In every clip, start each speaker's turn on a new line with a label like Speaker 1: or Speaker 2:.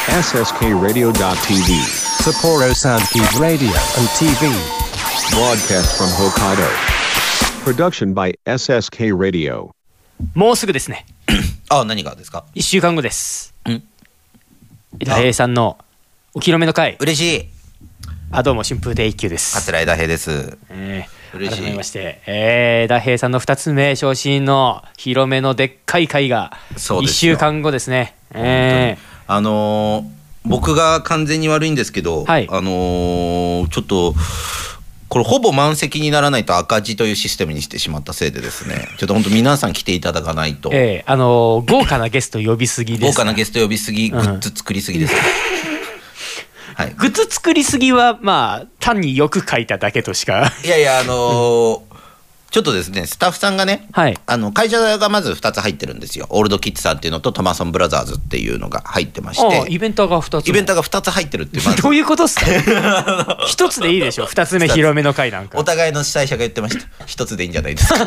Speaker 1: SSKRadio.tv
Speaker 2: Sapporo Soundkeep Radio and TV
Speaker 1: Broadcast from Hokkaido Production by SSK Radio
Speaker 3: もうすぐですね。
Speaker 4: あ、何がですか。
Speaker 3: 1週間後です。
Speaker 4: ん
Speaker 3: 枝平さんのお披露目の会。
Speaker 4: 嬉しい。
Speaker 3: どうも春風亭一休です。
Speaker 4: 桂枝平です。嬉しい。
Speaker 3: 改めまして、枝平さんの2つ目昇進の披露目のでっかい会が1週間後ですね。
Speaker 4: 僕が完全に悪いんですけど、
Speaker 3: はい、
Speaker 4: ちょっとこれほぼ満席にならないと赤字というシステムにしてしまったせいでですね、ちょっと本当皆さん来ていただかないと。
Speaker 3: 豪華なゲスト呼びすぎです。
Speaker 4: 豪華なゲスト呼びすぎ、グッズ作りすぎです、はい、
Speaker 3: グッズ作りすぎはまあ単によく書いただけとしか。
Speaker 4: いやいや、ちょっとですね、スタッフさんがね、
Speaker 3: はい、
Speaker 4: 会社がまず2つ入ってるんですよ。オールドキッズさんっていうのとトマソンブラザーズっていうのが入ってまして、
Speaker 3: イベントが2つ。
Speaker 4: イベントが2つ入ってるっていう、まず
Speaker 3: どういうことっすか。1つでいいでしょ。2つ目披露目の会なんか。
Speaker 4: お互いの主催者が言ってました。1つでいいんじゃないですか。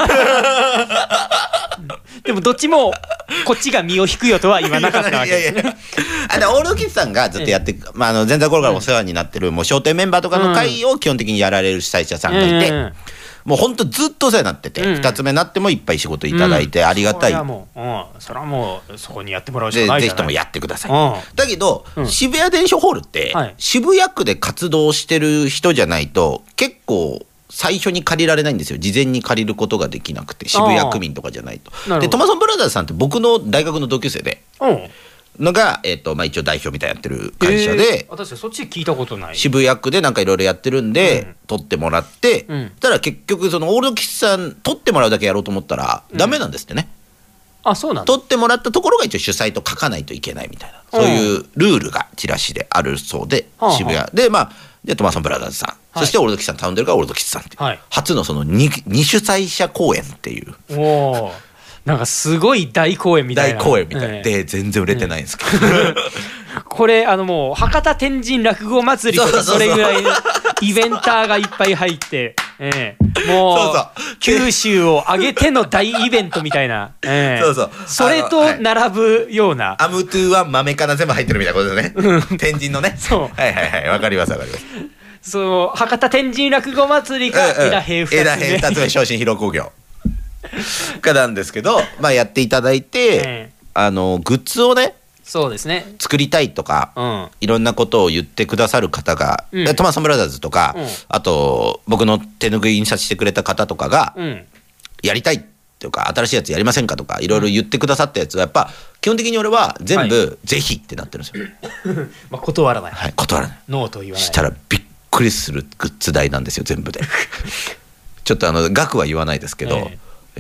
Speaker 3: でもどっちもこっちが身を引くよとは言わなかったわけですね。
Speaker 4: いやいやオールドキッズさんがずっとやって前座頃からお世話になってるもう商店メンバーとかの会を基本的にやられる主催者さんがいて、もう本当ずっとお世話になってて、2つ目になってもいっぱい仕事いただいてありがたい。
Speaker 3: それはもうそこにやってもらうしかないじゃない。
Speaker 4: ぜひともやってください。だけど、渋谷伝承ホールって、渋谷区で活動してる人じゃないと結構最初に借りられないんですよ。事前に借りることができなくて、渋谷区民とかじゃないと。でトマソンブラザーズさんって僕の大学の同級生で、のが、一応代表みたいなやってる会社で、
Speaker 3: 私そっち聞いたことない。
Speaker 4: 渋谷区でなんかいろいろやってるんで、取ってもらって、ただ結局そのオールドキッズさん取ってもらうだけやろうと思ったらダメなんですってね。
Speaker 3: そうなんだ。
Speaker 4: 取ってもらったところが一応主催と書かないといけないみたいな、そういうルールがチラシであるそうで、渋谷ででトマソンブラザーズさん、そしてオールドキッズさん頼んでるからオールドキッズさんっていう、初のその 2主催者公演っていう。
Speaker 3: なんかすごい大公演みたいな。
Speaker 4: 大公演みたいな、で全然売れてないんですけど、
Speaker 3: これもう博多天神落語祭りとかそれぐらいのイベンターがいっぱい入って、もう九州を挙げての大イベントみたいな、それと並ぶような、
Speaker 4: アムトゥーワン豆かな全部入ってるみたいなことですね。天神のね。
Speaker 3: そう、
Speaker 4: わかりますわかります。
Speaker 3: そう、博多天神落語祭りか枝平
Speaker 4: 2つ目昇進披露興行かなんですけど、やっていただいて、グッズをね、
Speaker 3: そうですね、
Speaker 4: 作りたいとか、いろんなことを言ってくださる方が、トマソンブラザーズとか、あと僕の手拭い印刷してくれた方とかが、やりたいっていうか新しいやつやりませんかとかいろいろ言ってくださったやつがやっぱ基本的に俺は全部ぜひってなってるんですよ。
Speaker 3: 断らない。
Speaker 4: 断らない。
Speaker 3: ノーと言わない。
Speaker 4: したらびっくりするグッズ代なんですよ全部で。ちょっと額は言わないですけど、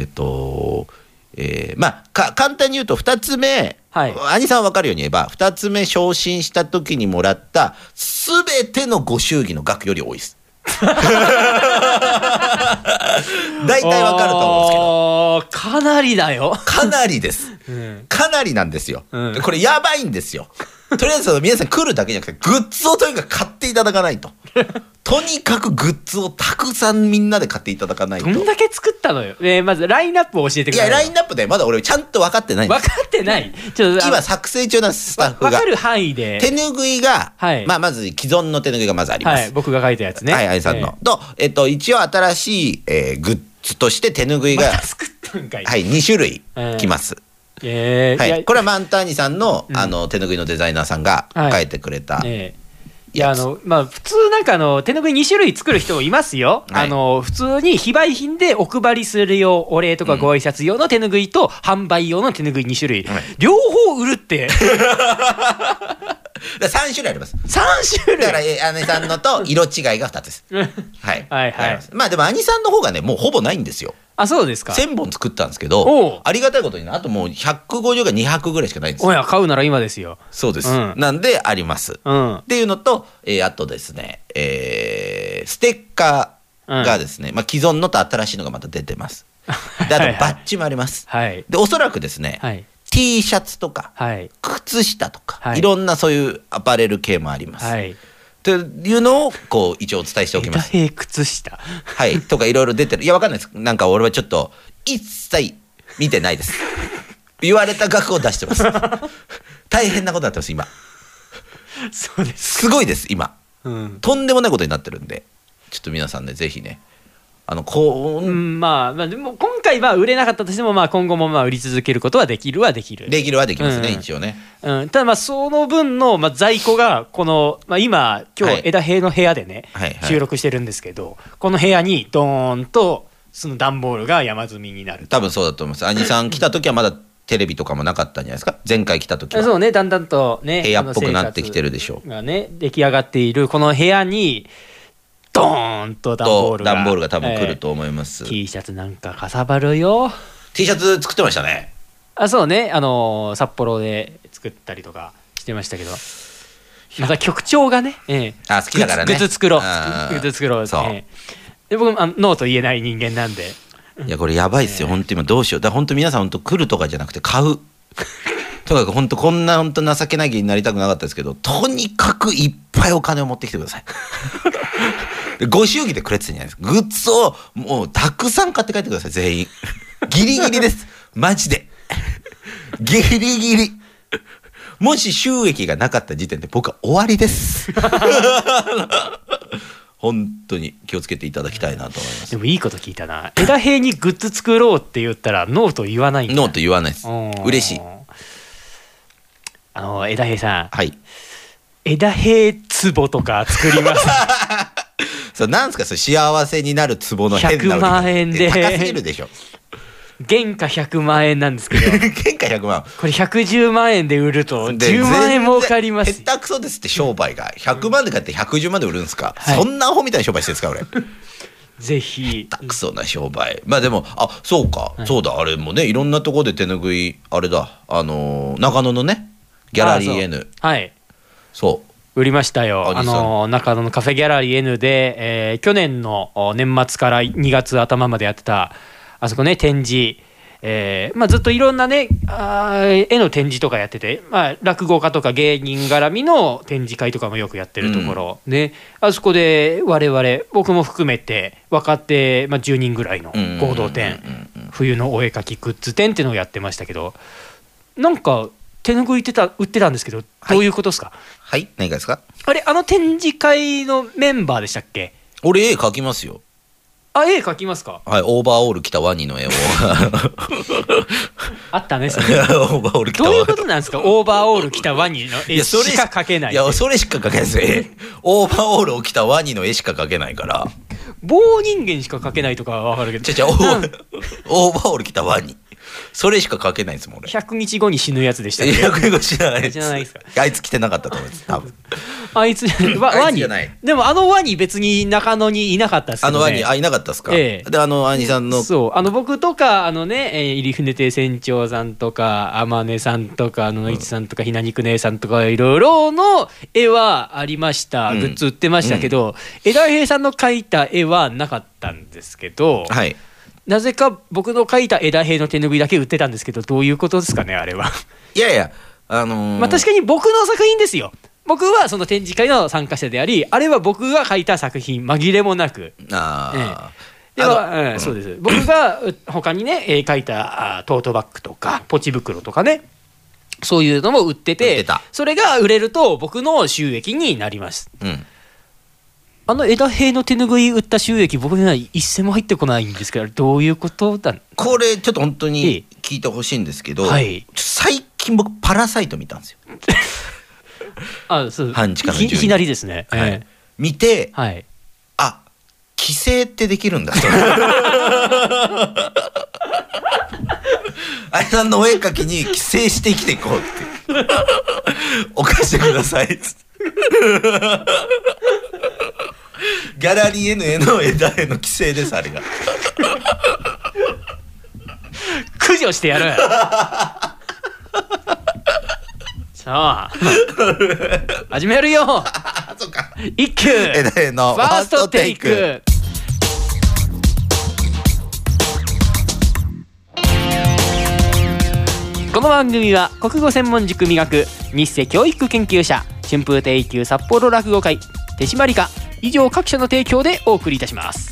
Speaker 4: 簡単に言うと2つ目、兄さん分かるように言えば2つ目昇進した時にもらった全てのご祝儀の額より多いです。大体分かると思うんですけど、
Speaker 3: かなりだよ。
Speaker 4: かなりです、かなりなんですよ、これやばいんですよ。とりあえず皆さん来るだけじゃなくてグッズをとにかく買っていただかないと。とにかくグッズをたくさんみんなで買っていただかないと。
Speaker 3: どんだけ作ったのよ。まずラインナップを教えてください。
Speaker 4: いやラインナップでまだ俺ちゃんと分かってないんです。
Speaker 3: 分かってない。
Speaker 4: 今作成中なんですスタッフが。
Speaker 3: 分かる範囲で。
Speaker 4: 手拭いが、まず既存の手拭いがまずあります。
Speaker 3: 僕が書いたやつね。
Speaker 4: 愛さんの。と一応新しい、グッズとして手拭いが、
Speaker 3: 作ったんかい。
Speaker 4: 2種類来ます。これはマンターニさんの、手拭いのデザイナーさんが書いてくれた。
Speaker 3: いや普通なんか手拭い2種類作る人もいますよ。普通に非売品でお配りする用お礼とかご挨拶用の手拭いと販売用の手拭い2種類、両方売るって
Speaker 4: 3種類あります。
Speaker 3: 3種類
Speaker 4: だから姉さんのと色違いが2つです。でも兄さんの方がねもうほぼないんですよ。
Speaker 3: そうですか。
Speaker 4: 1000本作ったんですけど、ありがたいことにあともう150か200ぐらいしかないんですよ。
Speaker 3: 買うなら今ですよ。
Speaker 4: そうです、なんであります、っていうのと、あとですね、ステッカーがですね、既存のと新しいのがまた出てます。であとバッジもあります、でおそらくですね、T シャツとか、靴下とか、いろんなそういうアパレル系もあります、というのをこう一応お伝えしておきます。
Speaker 3: 枝平靴下
Speaker 4: とかいろいろ出てる。いやわかんないです。なんか俺はちょっと一切見てないです。言われた額を出してます。大変なことになってます今。
Speaker 3: そうです。
Speaker 4: すごいです今、
Speaker 3: うん、
Speaker 4: とんでもないことになってるんで、ちょっと皆さんねぜひね
Speaker 3: まあでも今回は売れなかったとしても、まあ今後もまあ売り続けることはできるはできる。
Speaker 4: できますね、一応ね。
Speaker 3: ただまあその分のまあ在庫がこの、まあ、今日枝平の部屋でね、収録してるんですけど、この部屋にドーンとその段ボールが山積みになる。
Speaker 4: 多分そうだと思います。兄さん来た時はまだテレビとかもなかったんじゃないですか、前回来た時は。
Speaker 3: そうね、だんだんとね
Speaker 4: 部屋っぽくなってきてるでしょう。
Speaker 3: がね出来上がっているこの部屋にドーンと段ボールが
Speaker 4: 多分来ると思います。
Speaker 3: T シャツなんかかさばるよ。
Speaker 4: T シャツ作ってましたね。
Speaker 3: そうね、札幌で作ったりとかしてましたけど、また局長がね、
Speaker 4: 好きだからね、
Speaker 3: グッズ作ろう、そう、で僕ノーと言えない人間なんで、
Speaker 4: いやこれやばいっすよ、本当今どうしよう。だから本当皆さん本当来るとかじゃなくて買うとにかく本当こんな本当情けない気になりたくなかったですけど、とにかくいっぱいお金を持ってきてくださいご祝儀でくれてたんじゃないですか。グッズをもうたくさん買って帰ってください、全員ギリギリですマジでギリギリ。もし収益がなかった時点で僕は終わりです本当に気をつけていただきたいなと思います。
Speaker 3: でもいいこと聞いたな。枝平にグッズ作ろうって言ったらノーと言わないんだ。
Speaker 4: ノーと言わないです。嬉しい。
Speaker 3: 枝平さん、
Speaker 4: はい、
Speaker 3: 枝平壺とか作ります
Speaker 4: そうなんですか、それ幸せになる壺の変な
Speaker 3: 100万円で
Speaker 4: 高すぎるでしょ。
Speaker 3: 原価100万円なんですけど
Speaker 4: 原価100万、
Speaker 3: これ110万円で売ると10万円儲かります。
Speaker 4: 下手くそですって商売が。100万で買って110万で売るんですか、そんなアホみたいな商売してるんですか俺
Speaker 3: ぜひ。
Speaker 4: 下手くそな商売。まあでもそうか、そうだ、あれもねいろんなところで手ぬぐい、あれだ中野のねギャラリー N、
Speaker 3: はい、
Speaker 4: そう
Speaker 3: 売りましたよ。中野のカフェギャラリー N で、去年の年末から2月頭までやってたあそこね展示、ずっといろんなね絵の展示とかやってて、落語家とか芸人絡みの展示会とかもよくやってるところ、ね、あそこで我々僕も含めて若手、10人ぐらいの合同展、冬のお絵描きグッズ展っていうのをやってましたけど、なんか手ぬぐい売ってたんですけど、どういうことですか？
Speaker 4: はい、何がですか？
Speaker 3: あれ展示会のメンバーでしたっけ？
Speaker 4: 俺絵描きますよ。
Speaker 3: 絵描きますか？
Speaker 4: はい、オーバーオール着たワニの絵を
Speaker 3: あったねそれ
Speaker 4: オーバーオール着たワニ。
Speaker 3: どういうことなんですか？オーバーオール着たワニの絵しか描けない。
Speaker 4: いやそれしか描けないですよ。オーバーオールを着たワニの絵しか描けないから。
Speaker 3: 棒人間しか描けないとかは分かるけど、
Speaker 4: オーバーオール着たワニ、それしか描けないんですもん俺。
Speaker 3: 100日後に死ぬやつでしたっけ
Speaker 4: ？100日後知らないです。
Speaker 3: 知らないですか？
Speaker 4: あいつ着てなかったと思います多分
Speaker 3: あいつワニじゃない。でもワニ別に中野にいなかったですけどね。
Speaker 4: ワニいなかったですか？で兄さんの
Speaker 3: そう僕とか入船亭船長さんとか天音さんとか野市さんとかひな肉姉さんとかいろいろの絵はありました、グッズ売ってましたけど、枝平さんの描いた絵はなかったんですけど、
Speaker 4: はい、
Speaker 3: なぜか僕の描いた枝平の手ぬぐいだけ売ってたんですけど、どういうことですかねあれは。
Speaker 4: いやいや確
Speaker 3: かに僕の作品ですよ。僕はその展示会の参加者であり、あれは僕が描いた作品紛れもなく。そうです。僕が他にね描いたトートバッグとかポチ袋とかね、そういうのも売ってて、それが売れると僕の収益になります。枝平の手ぬぐい売った収益僕には一銭も入ってこないんですけど、どういうことだ？
Speaker 4: これちょっと本当に聞いてほしいんですけど、最近僕パラサイト見たんですよ
Speaker 3: そう
Speaker 4: 半地下の住人、
Speaker 3: いきなりですね、
Speaker 4: 見て、規制ってできるんだとあれさんのお絵描きに規制して生きていこうって犯してくださいっつってギャラリー N への枝への規制です、あれが
Speaker 3: 駆除してやるさあ始めるよ
Speaker 4: そうか、
Speaker 3: 一休
Speaker 4: 枝への
Speaker 3: ファーストテイク。この番組は国語専門塾磨く日生教育研究者春風亭一休札幌落語会手締まり課以上各社の提供でお送りいたします。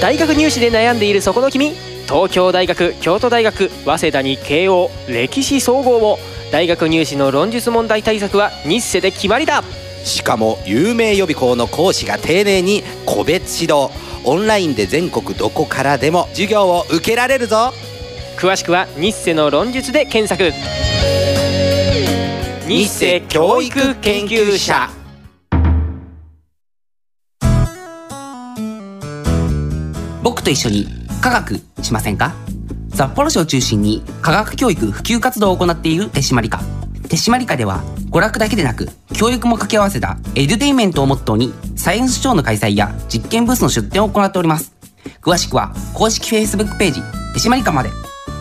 Speaker 3: 大学入試で悩んでいるそこの君、東京大学、京都大学、早稲田に慶応、歴史総合も、大学入試の論述問題対策は日世で決まりだ。
Speaker 5: しかも有名予備校の講師が丁寧に個別指導。オンラインで全国どこからでも授業を受けられるぞ。
Speaker 3: 詳しくは日世の論述で検索。日世教育研究者。
Speaker 6: 僕と一緒に科学しませんか？札幌市を中心に科学教育普及活動を行っている手締まり課。手締まり課では娯楽だけでなく教育も掛け合わせたエデュテインメントをモットーにサイエンスショーの開催や実験ブースの出展を行っております。詳しくは公式 Facebook ページ手締まり課まで。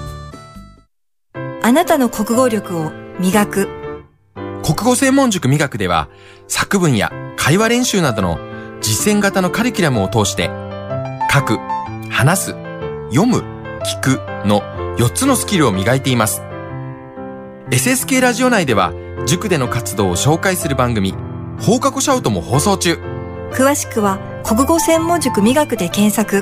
Speaker 7: あなたの国語力を磨く
Speaker 8: 国語専門塾磨くでは、作文や会話練習などの実践型のカリキュラムを通して書く、話す、読む、聞くの4つのスキルを磨いています。 SSK ラジオ内では塾での活動を紹介する番組放課後シャウトも放送中。
Speaker 7: 詳しくは国語専門塾磨くで検索。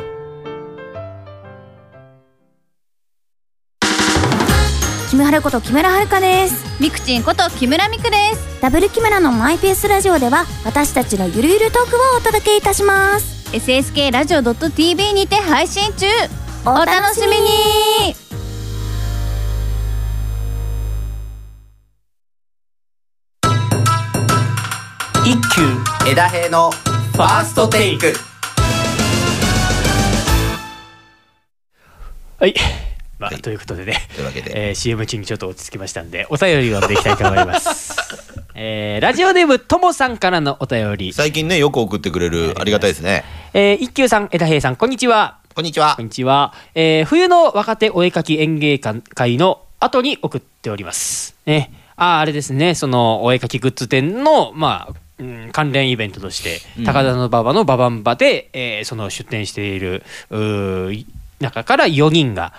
Speaker 9: キムハルこと木村遥です。
Speaker 10: ミクチンこと木村ミクです。
Speaker 9: ダブル木村のマイペースラジオでは私たちのゆるゆるトークをお届けいたします。
Speaker 10: SSK ラジオ .tv にて配信中。お楽しみに。
Speaker 3: 一休
Speaker 5: 枝平のファーストテイク。
Speaker 3: はい、ということでね、
Speaker 4: というわけで、
Speaker 3: CM 中にちょっと落ち着きましたんでお便りを読んでいきたいと思います。ラジオネームともさんからのお便り。
Speaker 4: 最近ねよく送ってくれる、ありがたいですね。
Speaker 3: 一休さん、枝平さん、こんにちは。
Speaker 4: こんにちは。
Speaker 3: こんにちは。冬の若手お絵かき演芸会の後に送っておりますね。あれですね、そのお絵かきグッズ店の関連イベントとして、高田馬場のババンバで、その出展している中から4人が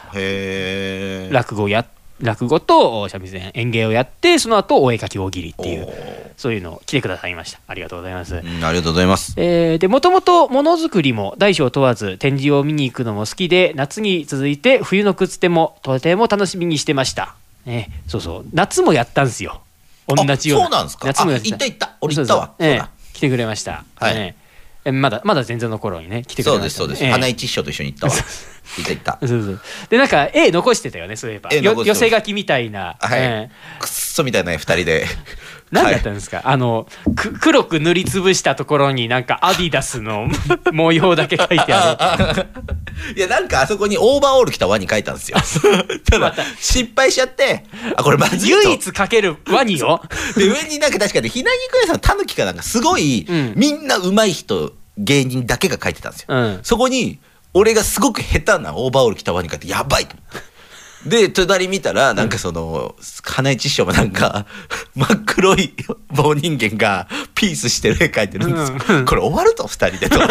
Speaker 3: 落語と三味線演芸をやって、その後お絵かき大喜利っていう、そういうのを来てくださいました。ありがとうございます。
Speaker 4: ありがとうございます。
Speaker 3: でもともとものづくりも大小問わず展示を見に行くのも好きで、夏に続いて冬の靴手もとても楽しみにしてました、ね、そうそう夏もやったんですよ、同じような。
Speaker 4: そうなんですか。
Speaker 3: 夏もやった。
Speaker 4: 行った俺行ったわ。
Speaker 3: そうだ、来てくれました、はいまだ前座の頃にね来てくれました。
Speaker 4: そうです、花一師匠と一緒に行ったわ。行った
Speaker 3: そうで、なんか絵残してたよね、そういえば。寄せ書きみたいな、
Speaker 4: くっそみたいな2人で
Speaker 3: 何だったんですか、黒く塗りつぶしたところになんかアディダスの模様だけ書いてある。
Speaker 4: いや、なんかあそこにオーバーオール着たワニ書いたんですよ。ただ失敗しちゃって、これまずいと。
Speaker 3: 唯一書けるワニを
Speaker 4: で上になんか確かにひなぎくやさん、たぬきかなんかすごい、みんな上手い人芸人だけが書いてたんですよ、そこに俺がすごく下手なオーバーオール着たワニ書いて、やばいと思って。で隣見たらなんかその花一師匠もなんか真っ黒い棒人間がピースしてる絵描いてるんですよ、これ終わると2人でと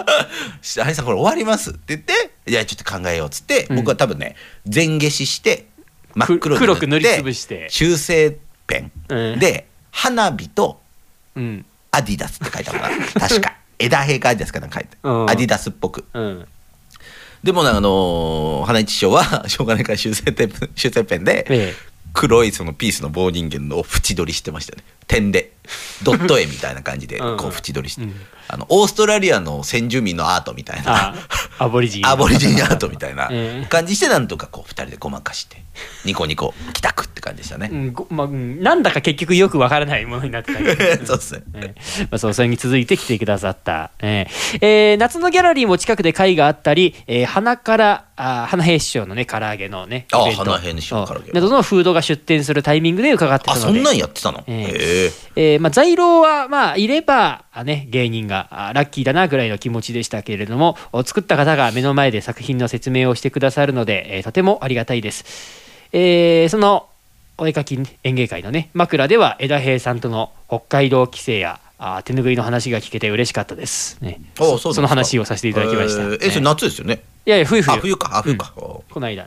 Speaker 4: 「兄さんこれ終わります」って言って「いやちょっと考えよう」っつって、僕は多分ね全消しして真っ黒に塗って
Speaker 3: 黒く塗りつぶして
Speaker 4: 修正ペンで花火とアディダスって書いたかな、確か枝平かアディダスかなんか書いてアディダスっぽく。でも花一師匠はしょうがないから修正ペンで黒いそのピースの棒人間の縁取りしてましたね、点でドット絵みたいな感じでこう縁取りして、オーストラリアの先住民のアートみたいな、
Speaker 3: アボリジン
Speaker 4: アートみたいな感じして、なんとかこう2人でごまかしてニコニコ帰宅って感じでしたね。
Speaker 3: なんだか結局よくわからないものになってたけど
Speaker 4: そうですね、
Speaker 3: それに続いて来てくださった、夏のギャラリーも近くで会があったり、花平師匠のね唐揚げのねイベント
Speaker 4: 花平師匠の唐揚げ
Speaker 3: などのフードが出店するタイミングで伺ってたので、
Speaker 4: そんなんやってたの。
Speaker 3: 在廊はいれば芸人がラッキーだなぐらいの気持ちでしたけれども、作った方が目の前で作品の説明をしてくださるので、とてもありがたいです。そのお絵かき演芸会のね枕では枝平さんとの北海道帰省や手拭いの話が聞けて嬉しかったですね。その話をさせていただきました。
Speaker 4: それ夏ですよね。
Speaker 3: いや冬
Speaker 4: か、
Speaker 3: この間、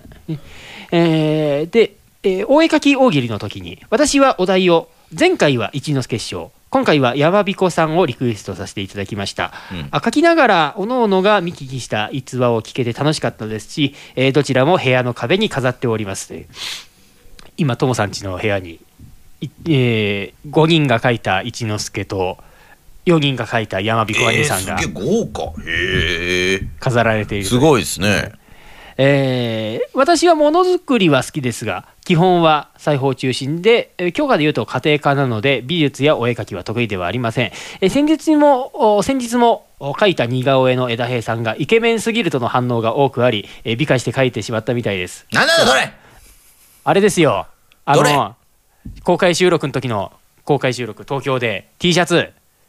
Speaker 3: で、お絵かき大喜利の時に私はお題を前回は一之輔師匠、 今回は山彦さんをリクエストさせていただきました。書きながらおのおのが見聞きした逸話を聞けて楽しかったですし、どちらも部屋の壁に飾っておりますという。今ともさん家の部屋に、5人が書いた一之輔と4人が書いた山彦兄さんが
Speaker 4: すげえ豪華。
Speaker 3: 飾られている。
Speaker 4: すごいですね。
Speaker 3: 私はものづくりは好きですが、基本は裁縫中心で、教科でいうと家庭科なので美術やお絵描きは得意ではありません。先日も描いた似顔絵の枝平さんがイケメンすぎるとの反応が多くあり、美化して描いてしまったみたいです。
Speaker 4: なんだそれ。
Speaker 3: あれですよ、公開収録の時の東京で T シャツ。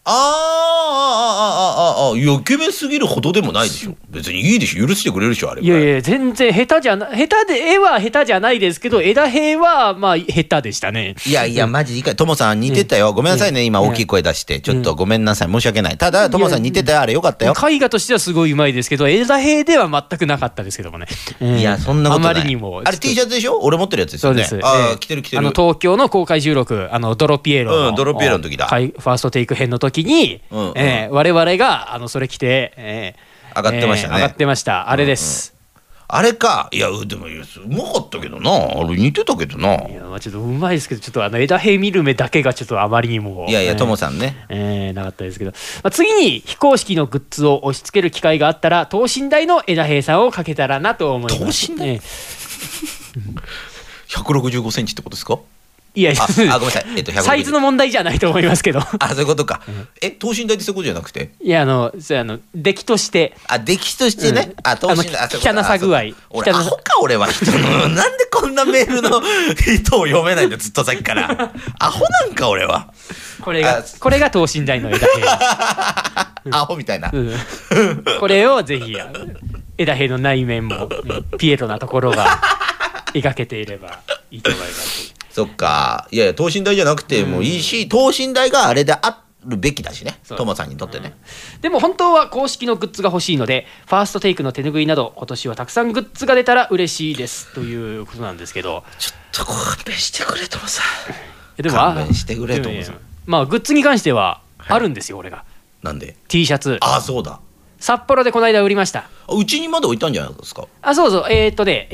Speaker 4: いやイケメンすぎるほどでもないでしょ。別にいいでしょ、許してくれるでしょあれ。
Speaker 3: いやいや全然下手で、絵は下手じゃないですけど、枝平はまあ下手でしたね。
Speaker 4: いやマジでともさん似てたよ。ごめんなさいね、今大きい声出してちょっとごめんなさい、申し訳ない。ただともさん似てたよ、あれよかったよ。
Speaker 3: 絵画としてはすごいうまいですけど、枝平では全くなかったですけどもね。
Speaker 4: いやそんなことない。
Speaker 3: あまりにも
Speaker 4: あれ T シャツでしょ。俺持ってるやつですよね。
Speaker 3: そうです。
Speaker 4: 着てる
Speaker 3: 東京の公開収録、ドロピエロの、
Speaker 4: ドロピエロの時だ。
Speaker 3: ファーストテイク編の時に、我々がそれ着て、
Speaker 4: 上がってましたね。
Speaker 3: 上がってました。あれです。
Speaker 4: あれか。いやでもうまかったけどな。あれ似てたけどな。
Speaker 3: いやちょっとうまいですけど、ちょっと枝平見る目だけがちょっとあまりにも、
Speaker 4: いやともさんね、
Speaker 3: なかったですけど、次に非公式のグッズを押し付ける機会があったら等身大の枝平さんをかけたらなと思います。
Speaker 4: 等身大、165センチってことですか。
Speaker 3: いや
Speaker 4: ごめんなさい、
Speaker 3: サイズの問題じゃないと思いますけど。
Speaker 4: そういうことか。等身大ってそういうことじゃなくて。
Speaker 3: いや出来として。
Speaker 4: 出来としてね。等身大。
Speaker 3: 汚さ具合。
Speaker 4: 俺アホか俺は。なんでこんなメールの人を読めないんだずっとさっきから。アホなんか俺は。
Speaker 3: これが等身大の枝平。
Speaker 4: アホみたいな。
Speaker 3: これをぜひ枝平の内面もピエロなところが描けていればいいと思います。
Speaker 4: そっか。いや等身大じゃなくてもいいし、等身大があれであるべきだしね、ともさんにとってね。
Speaker 3: でも本当は公式のグッズが欲しいので、ファーストテイクの手拭いなど今年はたくさんグッズが出たら嬉しいですということなんですけど、
Speaker 4: ちょっと勘弁してくれともさん。
Speaker 3: でも
Speaker 4: 勘弁してくれともさん。
Speaker 3: まあグッズに関してはあるんですよ、俺が。
Speaker 4: なんで
Speaker 3: T シャツ。
Speaker 4: そうだ、
Speaker 3: 札幌でこの間売りました。
Speaker 4: うちにまだ置いたんじゃないですか。
Speaker 3: そうそう、一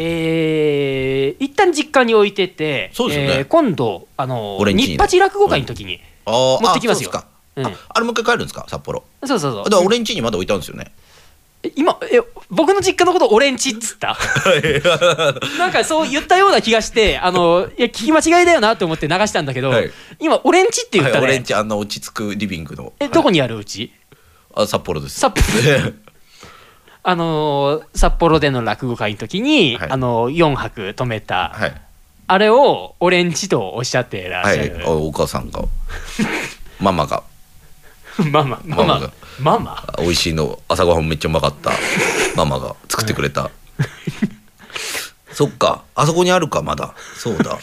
Speaker 3: 旦実家に置いてて、
Speaker 4: そうですね、
Speaker 3: 今度日八落語会の時に持ってきますよ。
Speaker 4: あれもう一回帰るんですか、札幌。
Speaker 3: そう
Speaker 4: だから俺ん家にまだ置いたんですよね。
Speaker 3: 今僕の実家のこと俺んちっつったなんかそう言ったような気がして、いや聞き間違いだよなと思って流したんだけど、今俺んちって言ったね。
Speaker 4: 俺んち落ち着くリビングの。
Speaker 3: どこにあるうち？
Speaker 4: 札幌です。
Speaker 3: 札幌での落語会の時に、4泊泊めた、あれを俺んちとおっしゃってらっしゃる、
Speaker 4: お母さんがママが
Speaker 3: ママ
Speaker 4: 美味しいの、朝ごはんめっちゃうまかったママが作ってくれたそっか、あそこにあるか、まだ。そうだ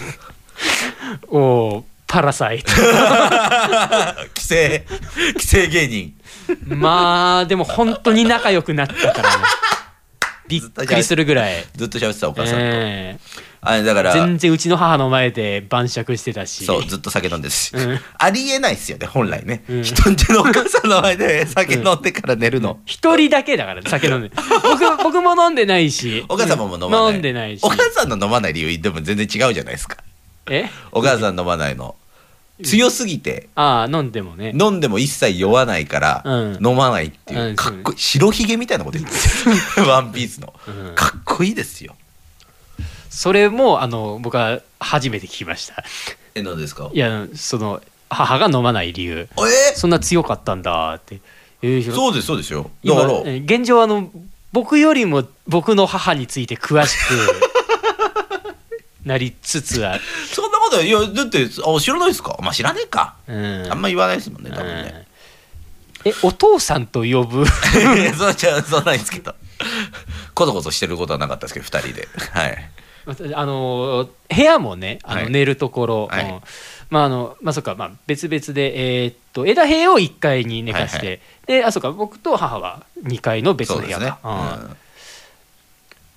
Speaker 3: パラサイト
Speaker 4: 既成芸人
Speaker 3: まあでも本当に仲良くなったからねびっくりするぐらい
Speaker 4: ずっと喋ってたお母さんと、だから
Speaker 3: 全然うちの母の前で晩酌してたし、
Speaker 4: そうずっと酒飲んでるし、ありえないっすよね本来ね、人んちのお母さんの前で酒飲んでから寝るの
Speaker 3: 一人だけだから酒飲んで僕も飲んでないし、
Speaker 4: お母様も飲まない、
Speaker 3: 飲んでないし、
Speaker 4: お母さんの飲まない理由でも全然違うじゃないですか。お母さん飲まないの強すぎて、
Speaker 3: 飲んでもね、
Speaker 4: 飲んでも一切酔わないから、飲まないっていう、かっこいい白ひげみたいなこと言ってるワンピースの、かっこいいですよ。
Speaker 3: それも僕は初めて聞きました。
Speaker 4: 何ですか。
Speaker 3: いやその母が飲まない理由、そんな強かったんだって。
Speaker 4: そうですそうですよ。だから
Speaker 3: 現状僕よりも僕の母について詳しくなりつつある。
Speaker 4: そんなこといやだって知らないですか。まあ知らねえか、あんま言わないですもんね多分ね。
Speaker 3: お父さんと呼ぶ
Speaker 4: そうないですけどこそこそしてることはなかったですけど2人で、はい、
Speaker 3: 部屋もね寝るところ、そっか、別々で枝塀を1階に寝かして、でそうか僕と母は2階の別の部屋か、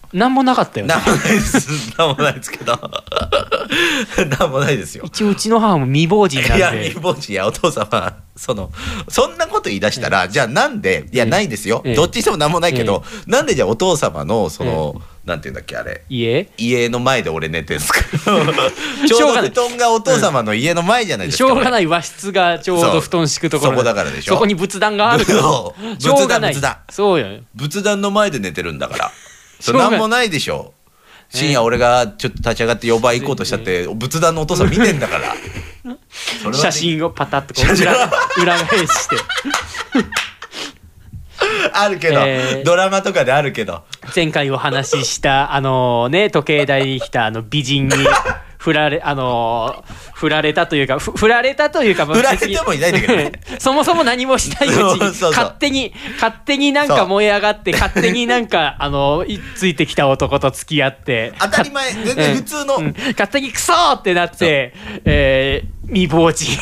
Speaker 3: なんもなかったよね。
Speaker 4: なんもないですなんもないですけどなんもないですよ。
Speaker 3: 一応うちの母も未亡人なんで。
Speaker 4: いや未亡人やお父様そんなこと言い出したら、じゃあなんでいやないですよ、どっちにしてもなんもないけど、なんでじゃあお父様のなんていうんだっけあれ家の前で俺寝てんすかちょうど布団がお父様の家の前じゃないですか。
Speaker 3: しょうがない和室がちょうど布団敷くところ、
Speaker 4: そこだからでしょ。
Speaker 3: そこに仏壇があるからしょうがない。そうよ、
Speaker 4: 仏壇の前で寝てるんだからそれなんもないでしょ。深夜俺がちょっと立ち上がって呼ば行こうとしたって仏壇のお父さん見てんだからそれ
Speaker 3: 写真をパタッとこう裏返して
Speaker 4: あるけど、ドラマとかであるけど、
Speaker 3: 前回お話しした時計台に来た美人に振られたというか振られて
Speaker 4: もいないんだけどね
Speaker 3: そもそも何もしないうちに
Speaker 4: そう
Speaker 3: 勝手になんか燃え上がって勝手になんかついてきた男と付き合って
Speaker 4: 当たり前全然普通の、
Speaker 3: 勝手にクソーってなって未亡人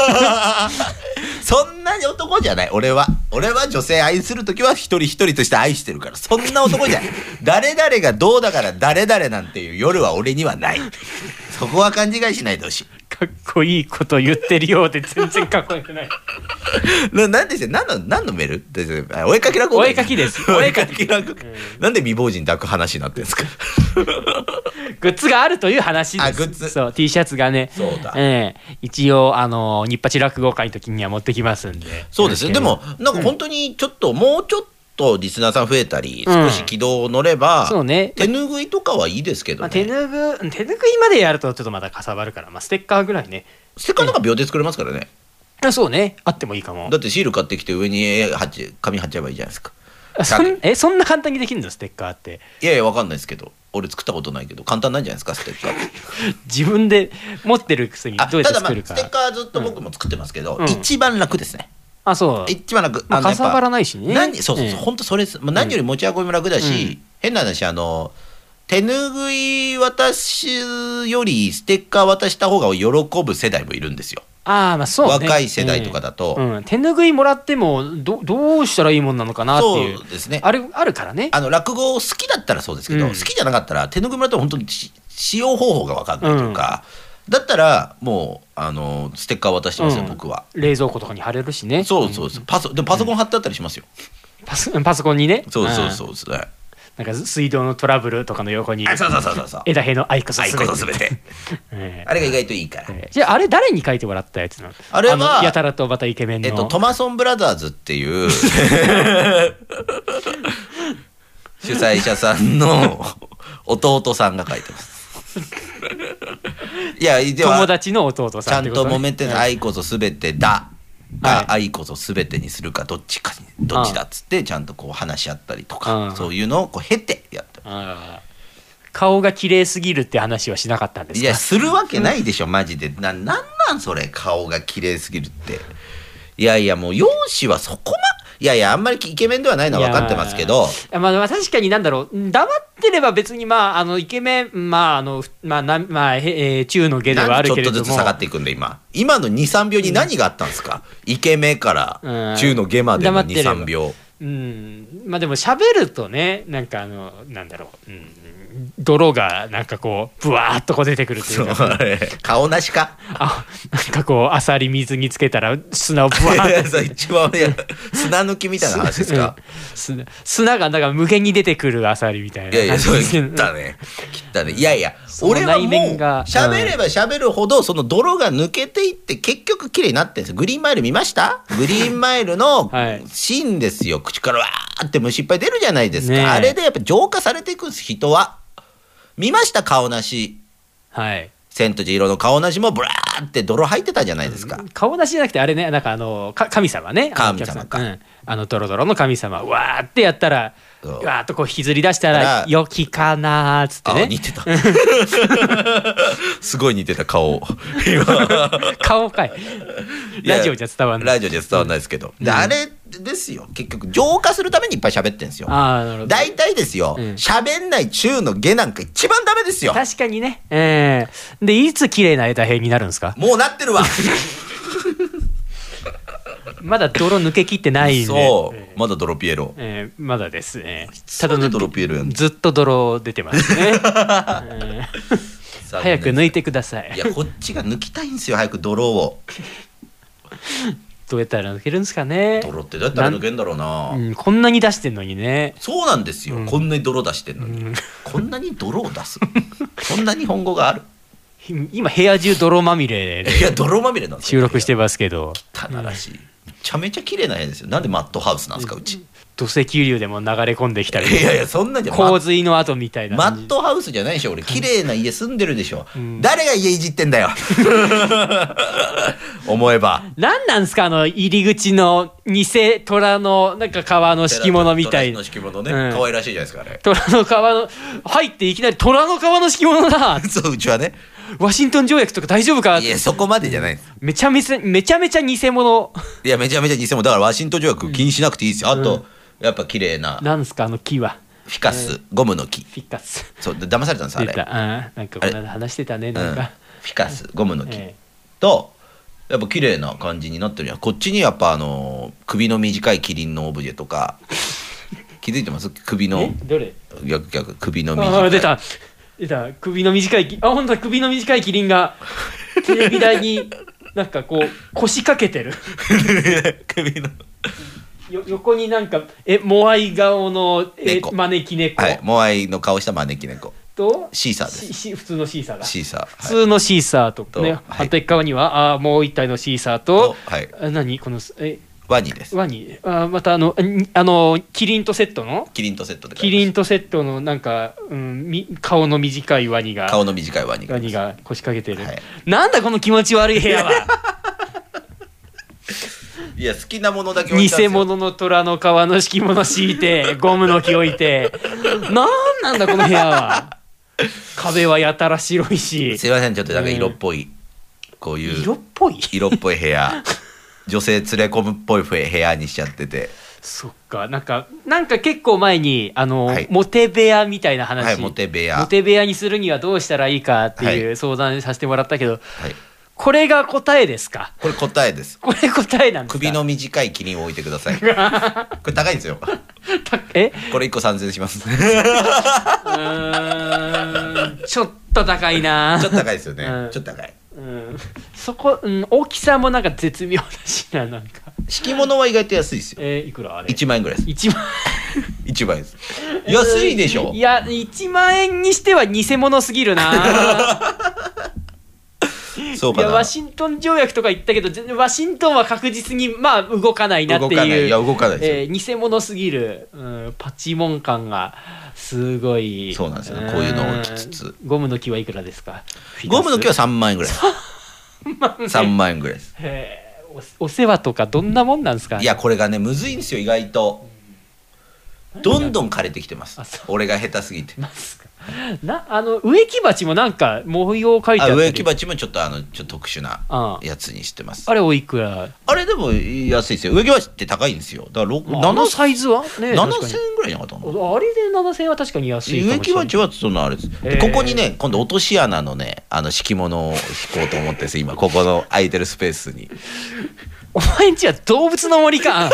Speaker 4: そんなに男じゃない。俺は女性愛するときは一人一人として愛してるから、そんな男じゃない誰々がどうだから誰々なんていう夜は俺にはない。そこは勘違いしないでほしい。
Speaker 3: かっこいいこと言ってるようで全然かっこよくない
Speaker 4: なんで何のメールお絵かき落語
Speaker 3: お絵かきです
Speaker 4: お絵かき落語、なんで未亡人抱く話になってんですか
Speaker 3: グッズがあるという話です。
Speaker 4: グッズ。
Speaker 3: そう T シャツがね、
Speaker 4: そうだ、
Speaker 3: 一応日八落語会の時には持ってきますんで。
Speaker 4: そうですね。でもなんか本当にちょっと、もうちょっとリスナーさん増えたり、少し軌道乗れば、
Speaker 3: そうね、
Speaker 4: 手ぬぐいとかはいいですけどね。
Speaker 3: 手ぬぐいまでやるとちょっとまだかさばるから、ステッカーぐらいね。
Speaker 4: ステッカーなんか秒で作れますからね。
Speaker 3: そうね、あってもいいかも。
Speaker 4: だってシール買ってきて上に紙貼っちゃえばいいじゃないですか。
Speaker 3: そんな簡単にできるのステッカーって。
Speaker 4: いやわかんないですけど、俺作ったことないけど簡単なんじゃないですかステッカー
Speaker 3: 自分で持ってるくせにどうやって作るか。
Speaker 4: ただステッカーずっと僕も作ってますけど、一番楽ですね。
Speaker 3: そう
Speaker 4: 一番楽。
Speaker 3: かさばらないしね。
Speaker 4: そう本当それです。何より持ち運びも楽だし、変な話手ぬぐい渡すよりステッカー渡した方が喜ぶ世代もいるんですよ。
Speaker 3: そうね、
Speaker 4: 若い世代とかだと、
Speaker 3: 手ぬぐいもらってもどうしたらいいもんなのかなっていう。
Speaker 4: そうですね。
Speaker 3: あるからね。
Speaker 4: 落語好きだったらそうですけど、好きじゃなかったら手ぬぐいもらっても本当に使用方法が分かんないというか、だったらもうステッカー渡してますよ、僕は。
Speaker 3: 冷蔵庫とかに貼れるしね。
Speaker 4: そうでもパソコン貼ってあったりしますよ。
Speaker 3: パソコンにね。
Speaker 4: そう
Speaker 3: なんか水道のトラブルとかの横に枝への愛こそすべて
Speaker 4: あれが意外といいから。
Speaker 3: じゃああれ誰に書いてもらったやつなの？
Speaker 4: あれは
Speaker 3: やたらとまたイケメンの
Speaker 4: トマソンブラザーズっていう主催者さんの弟さんが書いてますいや
Speaker 3: 友達の弟さんってことね。
Speaker 4: ちゃんと揉めて愛こそすべてだが愛こそすべてにするかどっちだっつってちゃんとこう話し合ったりとか、そういうのをこう経てやった。
Speaker 3: 顔が綺麗すぎるって話はしなかったんですか？
Speaker 4: いやするわけないでしょマジで。なんそれ顔が綺麗すぎるって。いやもう容姿はそこいやあんまりイケメンではないのは分かってますけど、
Speaker 3: 確かに黙ってれば別にイケメン中の下ではあるけれども、
Speaker 4: ちょっとずつ下がっていくんで今の 2,3 秒に何があったんですか、イケメンから中の下までの 2,3 秒。
Speaker 3: でも喋るとね、なんか泥がなんかこうブワーっとこう出てくるというか、
Speaker 4: 顔なしか
Speaker 3: なんかこうアサリ水につけたら砂をブワーって
Speaker 4: 一番砂抜きみたいな話ですか
Speaker 3: 砂がなんか無限に出てくるアサリみたいな。
Speaker 4: いやそれ切ったねいや俺はもう喋れば喋るほどその泥が抜けていって結局綺麗になってるんですよ。グリーンマイル見ました？グリーンマイルのシーンですよ。口からわーって虫いっぱい出るじゃないですか、あれでやっぱ浄化されていくんです人は。見ました？顔なし。千と千尋の顔なしもブラーって泥入ってたじゃないですか。
Speaker 3: 顔なしじゃなくてあれね、なんか神様ね、
Speaker 4: 神様か、
Speaker 3: ドロドロの神様わーってやったらわーっとこう引きずり出したら良きかなーっつってね。
Speaker 4: 似てたすごい似てた顔
Speaker 3: 顔かい。ラジオじゃ伝わんない
Speaker 4: ですけど、あれですよ結局浄化するためにいっぱい喋ってんですよ。大体ですよ喋んない中の下なんか一番ダメですよ。
Speaker 3: 確かにね。でいつ綺麗な枝平になるんですか？
Speaker 4: もうなってるわ
Speaker 3: まだ泥抜けきってないんで。
Speaker 4: そう、まだ泥ピエロ。
Speaker 3: まだですね。
Speaker 4: ただの泥ピエロやん。
Speaker 3: ずっと泥出てますね。早く抜いてください。
Speaker 4: いや、こっちが抜きたいんですよ、早く泥を。
Speaker 3: どうやったら抜けるんですかね。
Speaker 4: 泥ってどうやったら抜けるんだろうな。
Speaker 3: こんなに出してんのにね。
Speaker 4: そうなんですよ、こんなに泥出してんのに、こんなに泥を出すこんな日本語がある。
Speaker 3: 今部屋中泥まみれで。
Speaker 4: いや、泥まみれなんですよ。
Speaker 3: 収録してますけど。
Speaker 4: 汚らしい。めちゃめちゃ綺麗な部屋ですよ。なんでマットハウスなんですか、うち。
Speaker 3: 土石流でも流れ込んできたり。
Speaker 4: いやいや、そんなんじゃ。
Speaker 3: 洪水の後みたいな。
Speaker 4: マットハウスじゃないでしょ。俺綺麗な家住んでるでしょ。誰が家いじってんだよ。思えば。
Speaker 3: なんなんすか、入り口の偽虎のなんか革の敷物みたいな。
Speaker 4: 虎の敷物ね、可愛らしいじゃないですか、あれ。
Speaker 3: 虎の革の入っていきなり虎の革の敷物だ。
Speaker 4: そう、うちはね。
Speaker 3: ワシントン条約とか大丈夫か。
Speaker 4: いや、そこまでじゃないです。
Speaker 3: めちゃめちゃ偽物。
Speaker 4: いや、めちゃめちゃ偽物だから、ワシントン条約気にしなくていいですよ。あとやっぱ綺麗な。
Speaker 3: なんすか、木は。
Speaker 4: フィカス、ゴムの木。
Speaker 3: フィカス。
Speaker 4: そう、騙されたんです、あれ。
Speaker 3: なんかこの間話してたね、なんか。
Speaker 4: フィカス、ゴムの木と、やっぱ綺麗な感じになってるやん。こっちにやっぱ首の短いキリンのオブジェとか。気づいてます？首の。
Speaker 3: どれ？
Speaker 4: 逆、首の短い。
Speaker 3: 出た首の短い本当だ、首の短いキリンがテレビ台になんかこう腰掛けてる。
Speaker 4: 首の
Speaker 3: 横になんかモアイ顔の招き猫。
Speaker 4: はい、モアイの顔した招き猫
Speaker 3: と
Speaker 4: シーサーです。
Speaker 3: 普通のシーサーが。
Speaker 4: シーサー、
Speaker 3: 普通のシーサーとね、反対側にはもう一体のシーサーと、何この
Speaker 4: ワニです。
Speaker 3: ワニ。またキリンとセットの
Speaker 4: キリンとセットで
Speaker 3: キリンとセットのなんか、顔の短いワニが
Speaker 4: 顔の短いワニ
Speaker 3: が腰掛けてる、なんだこの気持ち悪い部屋は。
Speaker 4: いや、好きなものだけ置いたんですよ。
Speaker 3: 偽物の虎の皮の敷物敷いてゴムの木置いて、なんだこの部屋は。壁はやたら白いし。
Speaker 4: すいません、ちょっとなんか色っぽい、こういう
Speaker 3: 色っぽい
Speaker 4: 部屋。女性連れ込むっぽい部屋にしちゃってて。
Speaker 3: そっか、なんか結構前にモテ部屋みたいな話、
Speaker 4: はい、モテ部屋
Speaker 3: にするにはどうしたらいいかっていう相談させてもらったけど、これが答えですか？
Speaker 4: これ答えです。
Speaker 3: これ答えなんですか？
Speaker 4: 首の短いキリンを置いてください。これ高いんですよ。これ1個3000円します。
Speaker 3: ちょっと高いな。
Speaker 4: ちょっと高いですよね。ちょっと高い。
Speaker 3: そこ、大きさもなんか絶妙だしな、なんか。
Speaker 4: 敷物は意外と安いですよ。
Speaker 3: いくらあれ
Speaker 4: ？1万円ぐらいです。
Speaker 3: 1万
Speaker 4: 1万円です。安いでしょ。
Speaker 3: いや、1万円にしては偽物すぎるな。
Speaker 4: そうかな。
Speaker 3: いや、ワシントン条約とか言ったけど、全然ワシントンは確実に動かないなっていう。
Speaker 4: いや、動かないです
Speaker 3: よ。偽物すぎる、パチモン感がすごい。
Speaker 4: そうなんですよ、こういうのを置きつつ。
Speaker 3: ゴムの木はいくらですか？
Speaker 4: ゴムの木は3万円ぐらいです。3万円ぐらいです。
Speaker 3: お世話とかどんなもんなんですか？
Speaker 4: いや、これがね、むずいんですよ、意外と。どんどん枯れてきてます。俺が下手すぎて。
Speaker 3: 植木鉢もなんか模様描いてある。
Speaker 4: 植木鉢もちょっと特殊なやつにしてます。
Speaker 3: あれおいくら？
Speaker 4: あれでも安いですよ。植木鉢って高いんですよ。だから
Speaker 3: サイズはね、
Speaker 4: 7000円ぐらいじゃなかったの？
Speaker 3: あれで7000円は確かに安いかもしれない。
Speaker 4: 植木鉢はそのあれです。ここにね、今度落とし穴のね、敷物を敷こうと思ってです。今ここの空いてるスペースに。
Speaker 3: お前んちは動物の森か。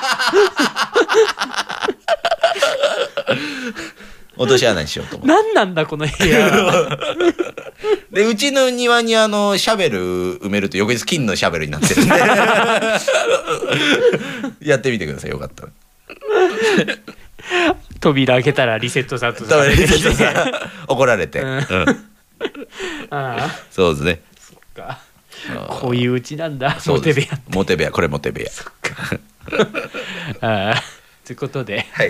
Speaker 4: 落とし穴にしようと思って。
Speaker 3: 何なんだこの部屋。
Speaker 4: で、うちの庭にシャベル埋めると翌日金のシャベルになってるんで。やってみてください、よかったら。
Speaker 3: 扉開けたらリセットさんと
Speaker 4: 怒られて。そうですね。
Speaker 3: そっか。こういううちなんだ。モテ部屋。
Speaker 4: モテ部屋、これモテ部屋。
Speaker 3: そっか。ということで。
Speaker 4: はい。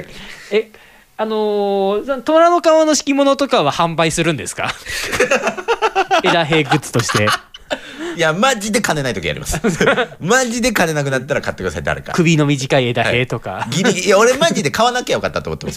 Speaker 3: 虎の皮の敷物とかは販売するんですか？枝平グッズとして。
Speaker 4: いや、マジで金ない時やります。マジで金なくなったら買ってください、誰か。
Speaker 3: 首の短い枝平とか。
Speaker 4: ギリギリ。いや、俺マジで買わなきゃよかったと思ってます。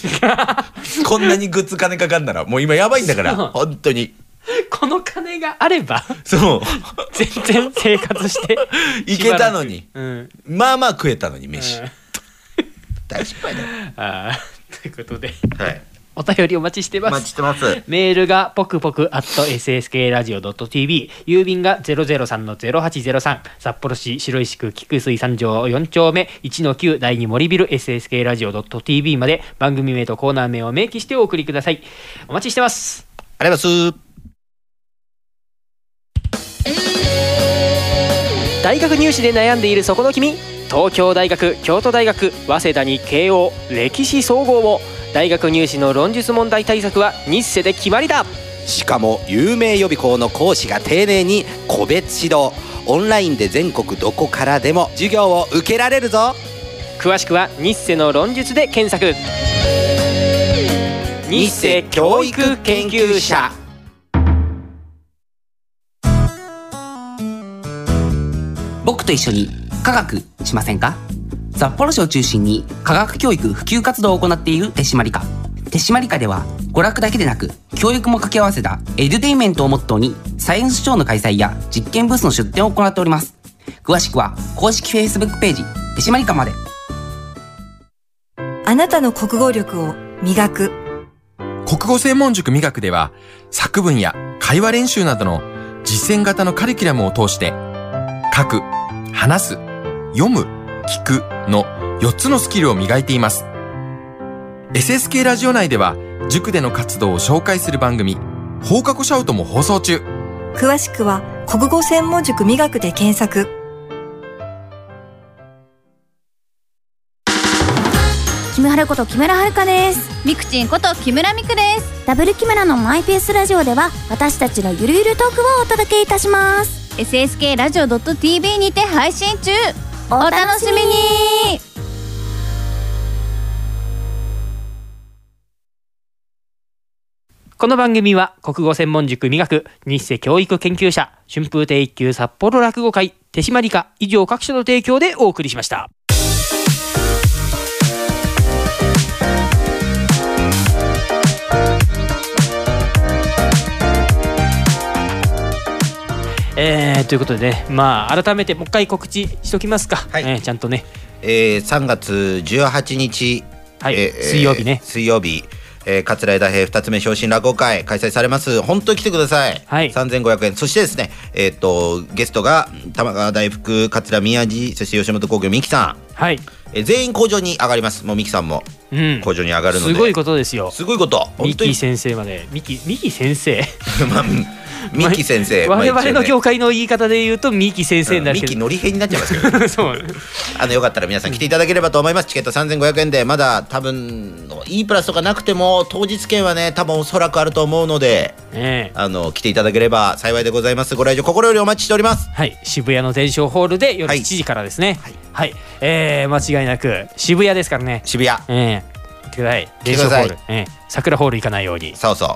Speaker 4: こんなにグッズ金かかんなら、もう今やばいんだから、本当に。
Speaker 3: この金があれば、
Speaker 4: そう。
Speaker 3: 全然生活して。
Speaker 4: いけたのに。まあまあ食えたのに、飯。大失敗だよ。
Speaker 3: ということで、
Speaker 4: はい、
Speaker 3: お便りお待ちしてます。
Speaker 4: お待ちしてます。
Speaker 3: メールがポクポク@sskradio.tv、郵便が 003-0803、札幌市白石区菊水3条4丁目 1-9 第2森ビル sskradio.tv まで番組名とコーナー名を明記してお送りください。お待ちしてます。
Speaker 4: ありがとうございます。
Speaker 3: 大学入試で悩んでいるそこの君、東京大学、京都大学、早稲田に慶応、歴史総合も、大学入試の論述問題対策は日世で決まりだ。
Speaker 5: しかも有名予備校の講師が丁寧に個別指導。オンラインで全国どこからでも授業を受けられるぞ。
Speaker 3: 詳しくは日世の論述で検索。日世教育研究者。
Speaker 6: 僕と一緒に科学しませんか？札幌市を中心に科学教育普及活動を行っている手締まり課。手締まり課では娯楽だけでなく教育も掛け合わせたエデュテインメントをモットーにサイエンスショーの開催や実験ブースの出展を行っております。詳しくは公式 Facebook ページ手締まり課まで。
Speaker 7: あなたの国語力を磨く
Speaker 8: 国語専門塾磨くでは作文や会話練習などの実践型のカリキュラムを通して書く、話す、読む、聞くの4つのスキルを磨いています。SSK ラジオ内では塾での活動を紹介する番組放課後シャウトも放送中。
Speaker 7: 詳しくは国語専門塾磨くで検索。
Speaker 9: キムハルこと木村遥です。
Speaker 10: みくちんこと木村みくです。
Speaker 9: ダブル木村のマイペースラジオでは私たちのゆるゆるトークをお届けいたします。
Speaker 10: SSK ラジオ .tv にて配信中。お楽しみに。
Speaker 3: この番組は国語専門塾磨く、日世教育研究者、春風亭一休札幌落語会、手締まり課以上各所の提供でお送りしました。ということでね、改めてもう一回告知しときますか。はい、ちゃんとね、
Speaker 4: 3月18日、
Speaker 3: 水曜日ね、
Speaker 4: 水曜日、桂枝平2つ目昇進落語会開催されます。本当に来てください。3500円。そしてですね、ゲストが玉川大福、桂宮治、そして吉本興業ミキさん、全員工場に上がります。もうミキさんも工場に上がるので、
Speaker 3: すごいことですよ。
Speaker 4: すごいこと。
Speaker 3: ミキ先生まで。ミキ先生
Speaker 4: ミキ先生、
Speaker 3: 我々の業界の言い方で言うとミキ先生になるけど、
Speaker 4: ミキのりへんになっちゃいますけどそうよかったら皆さん来ていただければと思います。チケット3500円で、まだ多分Eプラスとかなくても当日券はね、多分おそらくあると思うので、来ていただければ幸いでございます。ご来場心よりお待ちしております。
Speaker 3: はい、渋谷の伝承ホールで夜7時からですね。はい、間違いなく渋谷ですからね。
Speaker 4: 渋谷、
Speaker 3: 伝承ホール、桜ホール行かないように。
Speaker 4: そうそう、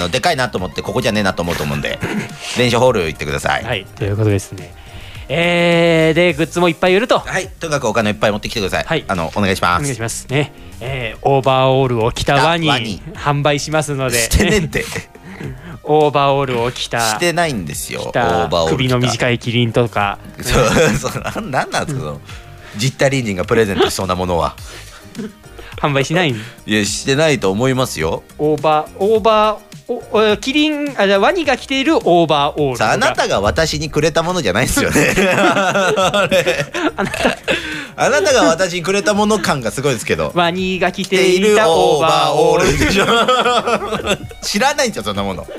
Speaker 4: でかいなと思ってここじゃねえなと思うと思うんで伝承ホール行ってください。
Speaker 3: はい、ということですね。でグッズもいっぱい売ると。
Speaker 4: はい、とにかくお金いっぱい持ってきてください。はい、お願いします。
Speaker 3: お願いしますね。オーバーオールを着たワニ販売しますので。
Speaker 4: してねんて
Speaker 3: オーバーオールを着た、
Speaker 4: してないんですよ。オ
Speaker 3: ーバーオール首の短いキリンとか、
Speaker 4: そうなんなんですか、ジッタリンジンがプレゼントしそうなものは
Speaker 3: 販売しないん？
Speaker 4: いや、してないと思いますよ。
Speaker 3: オーバーキリン、ワニが着ているオーバーオール。
Speaker 4: さあ、あなたが私にくれたものじゃないですよねあなたが私にくれたもの感がすごいですけど、
Speaker 3: ワニが着ていたオーバーオールでしょ
Speaker 4: 知らないんですよ、そんなもの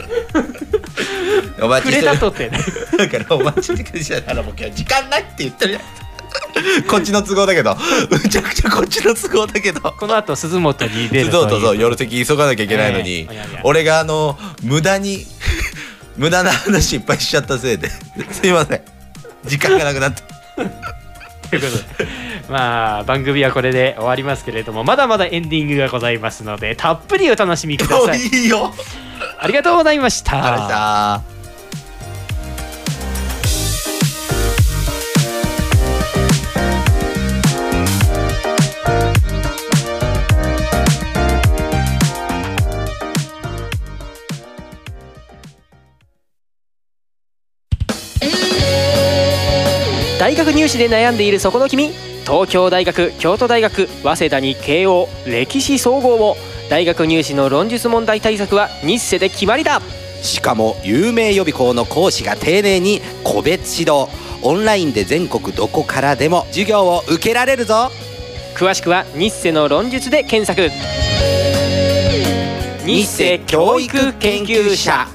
Speaker 3: お待ちしてる。くれたとって
Speaker 4: だからお待ちしてください。もう今日時間ないって言ってるじゃんこっちの都合だけど、むちゃくちゃこっちの都合だけど、
Speaker 3: この後鈴本に出るという。
Speaker 4: そう夜席急がなきゃいけないのに、俺が無駄な話いっぱいしちゃったせいですいません、時間がなくなった
Speaker 3: ということで、番組はこれで終わりますけれども、まだまだエンディングがございますので、たっぷりお楽しみください。
Speaker 4: いいよ。
Speaker 3: ありがとうございました。大学入試で悩んでいるそこの君、東京大学、京都大学、早稲田に慶応、歴史総合も、 大学入試の論述問題対策は日世で決まりだ。
Speaker 5: しかも有名予備校の講師が丁寧に個別指導。オンラインで全国どこからでも授業を受けられるぞ。
Speaker 3: 詳しくは日世の論述で検索。日世教育研究者。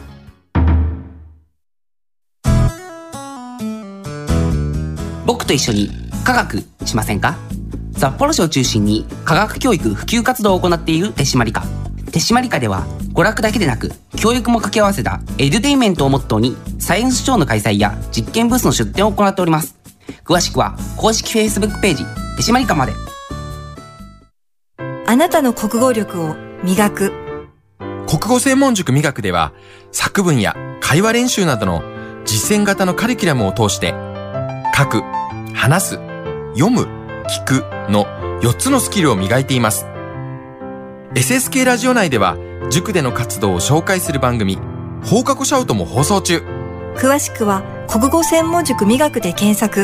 Speaker 6: 僕と一緒に科学しませんか？札幌市を中心に科学教育普及活動を行っている手締まり課。手締まり課では娯楽だけでなく教育も掛け合わせたエデュテインメントをモットーにサイエンスショーの開催や実験ブースの出展を行っております。詳しくは公式 Facebook ページ手締まり課まで。
Speaker 7: あなたの国語力を磨く
Speaker 8: 国語専門塾磨くでは作文や会話練習などの実践型のカリキュラムを通して書く、話す、読む、聞くの4つのスキルを磨いています。SSK ラジオ内では塾での活動を紹介する番組放課後シャウトも放送中。
Speaker 7: 詳しくは国語専門塾磨くで検索。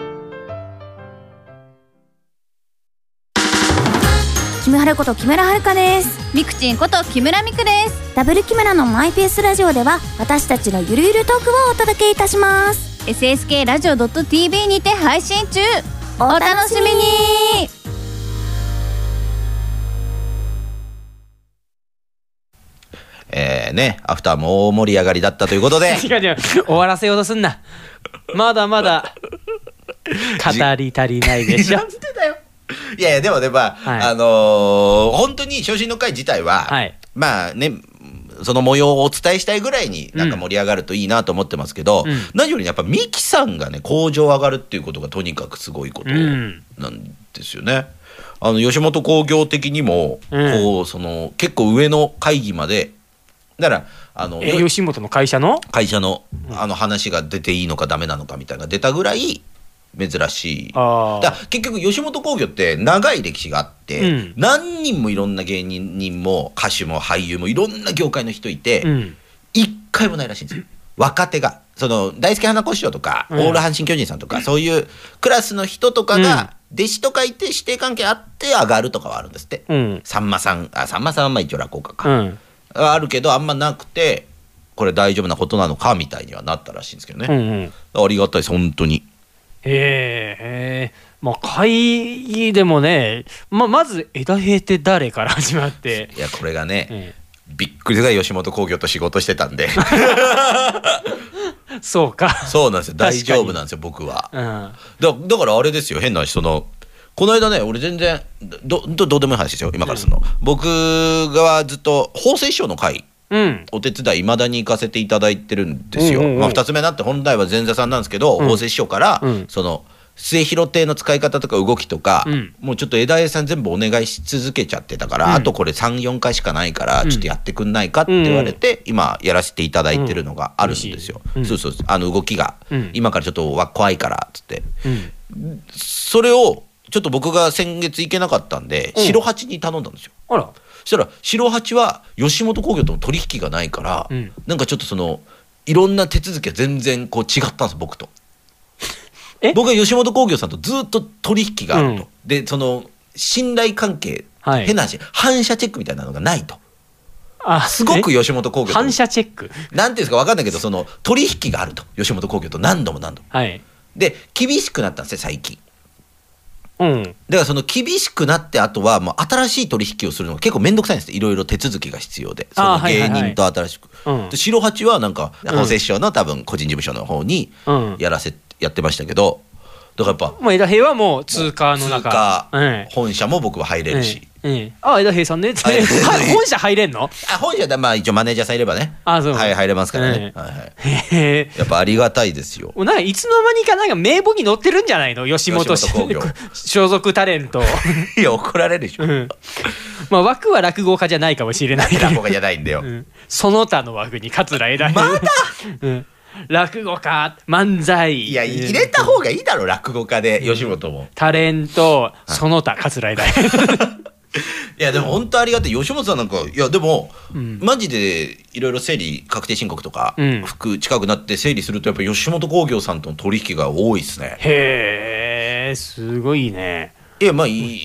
Speaker 9: キムハルこと木村遥です。
Speaker 10: みくちんこと木村みくです。
Speaker 9: ダブル木村のマイペースラジオでは私たちのゆるゆるトークをお届けいたします。
Speaker 10: SSK ラジオ .tv にて配信中。お楽しみに。
Speaker 4: アフターも大盛り上がりだったということで
Speaker 3: 違う終わらせようとすんな。まだまだ語り足りないでしょ。
Speaker 4: いやいやでもね、まあ本当に初心の会自体は、まあねその模様をお伝えしたいぐらいになんか盛り上がるといいなと思ってますけど、何よりやっぱミキさんがね向上上がるっていうことがとにかくすごいことなんですよね。吉本興業的にもこうその結構上の会議までだから
Speaker 3: 吉本の会社の
Speaker 4: 話が出ていいのかダメなのかみたいなのが出たぐらい珍しい。だ結局吉本興業って長い歴史があって、何人もいろんな芸人も歌手も俳優もいろんな業界の人いて、一回もないらしいんですよ。若手がその大輔花子師匠とか、オール阪神・巨人さんとか、そういうクラスの人とかが、弟子とかいて師弟関係あって上がるとかはあるんですって。さんまさんはまあ一応落語家か、あるけどあんまなくて、これ大丈夫なことなのかみたいにはなったらしいんですけどね。ありがたいです本当に。
Speaker 3: まあ会議でもね、まず枝平って誰から始まって、
Speaker 4: いやこれがね、びっくりした。吉本興業と仕事してたんで
Speaker 3: そうか。
Speaker 4: そうなんですよ。大丈夫なんですよ僕は。だからあれですよ、変な人のこの間ね、俺全然どうでもいい話ですよ今からするの。僕がずっと法制師匠の会お手伝いいまだに行かせていただいてるんですよ。2つ目になって本来は前座さんなんですけど、法制師匠からその末広亭の使い方とか動きとか、もうちょっと枝江さん全部お願いし続けちゃってたから、あとこれ 3,4 回しかないからちょっとやってくんないかって言われて、今やらせていただいてるのがあるんですよ。そう動きが今からちょっと怖いからっつって、それをちょっと僕が先月行けなかったんで白八に頼んだんですよ。そしたら白八は吉本興業との取引がないから、なんかちょっとそのいろんな手続きが全然こう違ったんです僕と。僕は吉本興業さんとずっと取引があると、でその信頼関係、変な話反社チェックみたいなのがないと。すごく吉本興業と
Speaker 3: 反社チェック
Speaker 4: なんていうんですか分かんないけど、その取引があると吉本興業と何度も、で厳しくなったんですよ最近。だからその厳しくなってあとはもう新しい取引をするのが結構面倒くさいんです。いろいろ手続きが必要で、その芸人と新しく、で白八はなんか法制師匠の多分個人事務所の方にやってましたけど、だからやっぱ
Speaker 3: もう枝平はもう通貨の中、
Speaker 4: 本社も僕は入れるし、
Speaker 3: 枝平さんね本社入れんの？
Speaker 4: 本社でまあ一応マネージャーさんいればね、入れますからね。やっぱありがたいですよ。
Speaker 3: なんかいつの間にかなんか名簿に載ってるんじゃないの？吉本興業所属タレント。
Speaker 4: いや怒られるでしょ。
Speaker 3: まあ枠は落語家じゃないかもしれない。
Speaker 4: 落語家じゃないんだよ。
Speaker 3: その他の枠に桂枝平。まだ落語家、漫才。
Speaker 4: いや入れた方がいいだろ落語家で吉本も。
Speaker 3: タレント、その他桂枝平。
Speaker 4: いやでも本当ありがたい。吉本さんなんかいやでも、マジでいろいろ整理確定申告とか、近くなって整理するとやっぱ吉本興業さんとの取引が多いですね。
Speaker 3: へえ、すごいね。
Speaker 4: いやまあい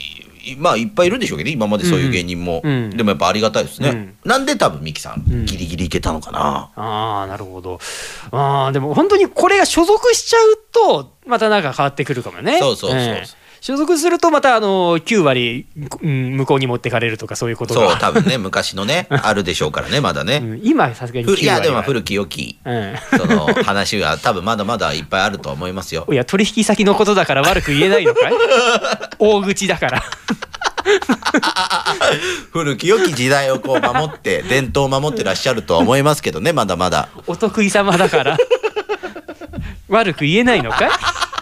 Speaker 4: まあいっぱいいるんでしょうけどね、今までそういう芸人も、でもやっぱありがたいですね、なんで多分ミキさん、ギリギリいけたのかな。
Speaker 3: ああ、なるほど。でも本当にこれが所属しちゃうとまたなんか変わってくるかもね。
Speaker 4: そう、
Speaker 3: 所属するとまた9割、向こうに持ってかれるとかそういうことが。
Speaker 4: そう、多分ね、昔のねあるでしょうからね、まだね、
Speaker 3: 今さすがに9割は。
Speaker 4: いやでも古き良き、その話が多分まだまだいっぱいあると思いますよ。
Speaker 3: いや、取引先のことだから悪く言えないのかい大口だから
Speaker 4: 古き良き時代をこう守って伝統を守ってらっしゃるとは思いますけどね、まだまだ
Speaker 3: お得意様だから悪く言えないのかい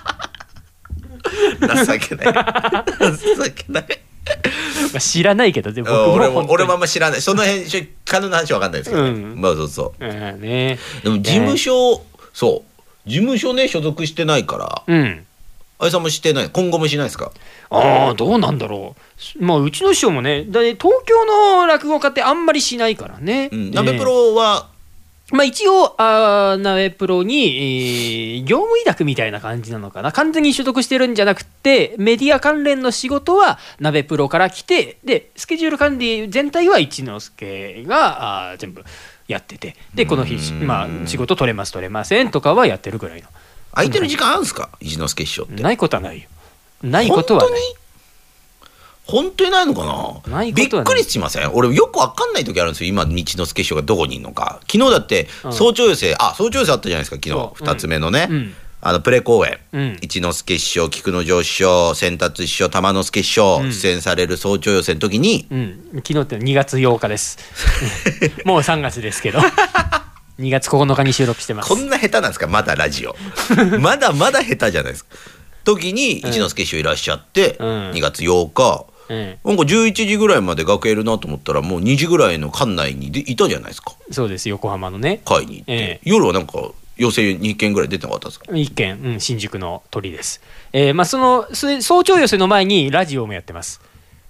Speaker 4: 情けない情けない。
Speaker 3: 知らないけど、でも
Speaker 4: 俺もあんま知らない、その辺彼の話は分かんないですけどね、まあそう、
Speaker 3: ね、
Speaker 4: でも事務所、そう事務所ね所属してないから、あいさんもしてない、今後もしないですか。
Speaker 3: どうなんだろう。まあうちの師匠もね、東京の落語家ってあんまりしないからね。
Speaker 4: ナベプロは
Speaker 3: まあ一応ナベプロに、業務委託みたいな感じなのかな。完全に所属してるんじゃなくて、メディア関連の仕事はナベプロから来て、でスケジュール管理全体は一之輔が全部やってて、でこの日、まあ、仕事取れます取れませんとかはやってるぐらいの。
Speaker 4: 空いてる時間あるんですか、一之輔師匠って。
Speaker 3: ないことはないよ。ないことはない。
Speaker 4: 本当にないのかな。びっくりしません？俺よく分かんない時あるんですよ、今一之輔師匠がどこにいるのか。昨日だって早朝寄せ、早朝寄せあったじゃないですか、昨日2つ目のね、プレ公演、一之輔師匠、菊之丞師匠、千達師匠、玉之助師匠出演される早朝寄せの時に、
Speaker 3: 昨日って2月8日ですもう3月ですけど2月9日に収録してます。
Speaker 4: こんな下手なんですか、まだラジオまだまだ下手じゃないですか。時に一之輔師匠いらっしゃって、2月8日なんか11時ぐらいまで楽屋いるなと思ったら、もう2時ぐらいの館内にいたじゃないですか。
Speaker 3: そうです、横浜のね
Speaker 4: 会に行って、夜はなんか寄席2軒ぐらい出てなかったですか。
Speaker 3: 1軒、新宿の鳥です。まあその早朝寄せの前にラジオもやってます。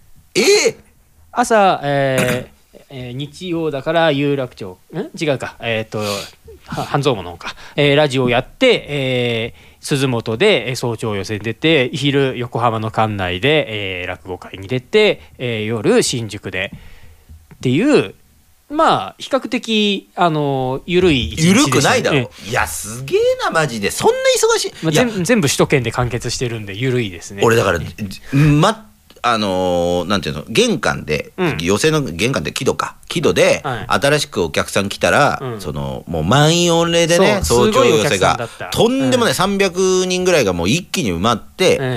Speaker 3: 朝、日曜だから有楽町、違うか、半蔵門の方か、ラジオやって、鈴本で早朝寄せに出て、昼横浜の館内で、落語会に出て、夜新宿でっていう、まあ比較的緩い一日でしたね。
Speaker 4: 緩くないだろう。いやすげえなマジで、そんな忙しい、
Speaker 3: まあ、全部首都圏で完結してるんで緩いですね。
Speaker 4: 俺だからなんていうの、玄関で、寄席の玄関で木戸で、新しくお客さん来たら、もう満員御礼でね、早朝寄席がとんでもない、300人ぐらいがもう一気に埋まって、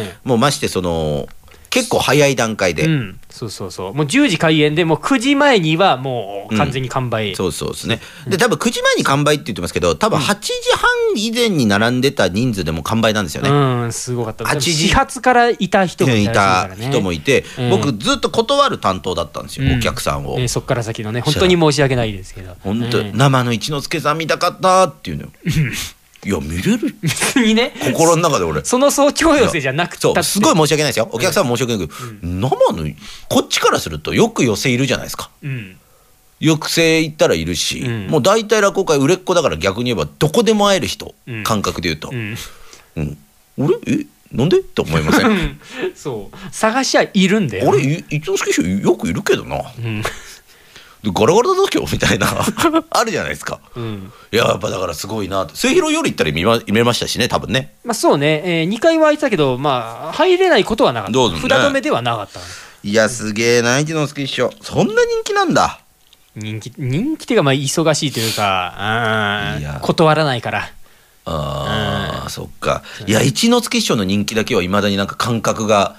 Speaker 4: もうまして結構早い段階で、
Speaker 3: そうもう10時開演で、もう9時前にはもう完全に完売、
Speaker 4: そうですね。で多分9時前に完売って言ってますけど、多分8時半以前に並んでた人数でも完売なんですよね。
Speaker 3: すごかった。始発からいた人も
Speaker 4: いて、僕ずっと断る担当だったんですよ、お客さんを。
Speaker 3: そっから先のね、本当に申し訳ないですけど、
Speaker 4: 本当生の一之輔さん見たかったっていうのよいや見れる
Speaker 3: にね、
Speaker 4: 心の中で俺
Speaker 3: その早朝寄せじゃなくて、
Speaker 4: すごい申し訳ないですよ、お客さん申し訳ないけど、生のこっちからするとよく寄せいるじゃないですか、よくせ行ったらいるし、もう大体落語会売れっ子だから、逆に言えばどこでも会える人、感覚で言うと、俺なんでって思いません
Speaker 3: そう探しゃいるんだよ。
Speaker 4: 俺一之輔師匠よくいるけどな、ガラガラだ今日みたいなあるじゃないですか、いややっぱだからすごいなって。末広より行ったら見れましたしね、多分ね。
Speaker 3: まあそうね、2回は空いてたけど、まあ入れないことはなかった、札止めではなかった。
Speaker 4: いやすげえな一之輔師匠、そんな人気なんだ。
Speaker 3: 人気っていうか、まあ忙しいというか、断らないから。
Speaker 4: そっか。いや一之輔師匠の人気だけはいまだになんか感覚が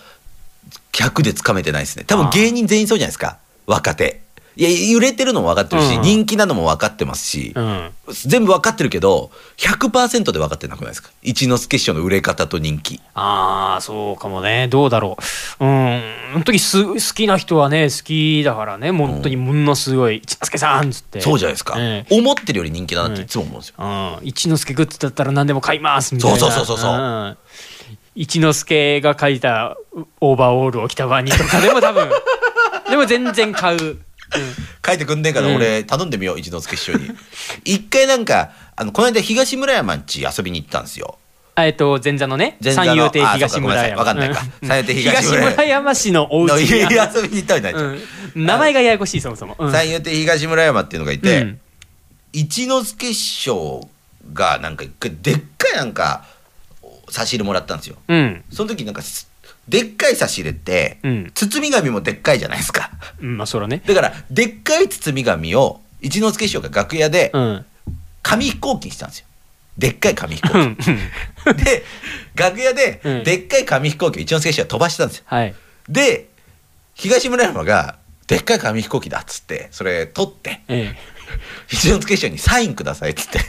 Speaker 4: 100でつかめてないですね。多分芸人全員そうじゃないですか、若手。いや揺れてるのも分かってるし、人気なのも分かってますし、全部分かってるけど 100% で分かってなくないですか、一之輔師匠の売れ方と人気。
Speaker 3: そうかもね。どうだろう。本当に好きな人はね好きだからね、本当にものすごい一之輔さんっつって。
Speaker 4: そうじゃないですか、思ってるより人気だなっていつも思うんですよ、
Speaker 3: 一之輔グッズだったら何でも買いますみたいな。
Speaker 4: そう
Speaker 3: 一之輔が書いたオーバーオールを着たワニとかでも多分でも全然買う。
Speaker 4: 書いてくんねえから俺頼んでみよう、一之輔師匠に。一回なんかこの間東村山んち遊びに行ったんですよ。
Speaker 3: 前座のね、三遊亭東村山。
Speaker 4: わかんないか。三遊亭
Speaker 3: 東村山市のお家に
Speaker 4: 遊びに行ったみたいな。
Speaker 3: 名前がややこしい、そもそも。
Speaker 4: 三遊亭東村山っていうのがいて、一之輔師匠がなんか一回でっかいなんか差し入れもらったんですよ。その時なんかでっかい差し入れって、包み紙もでっかいじゃないですか。
Speaker 3: まあそらね。
Speaker 4: だからでっかい包み紙を一之輔師匠が楽屋で紙飛行機にしたんですよ。でっかい紙飛行機。で楽屋ででっかい紙飛行機を一之輔師匠が飛ばしたんですよ。で東村山がでっかい紙飛行機だっつってそれ取って、一之輔師匠にサインくださいっつって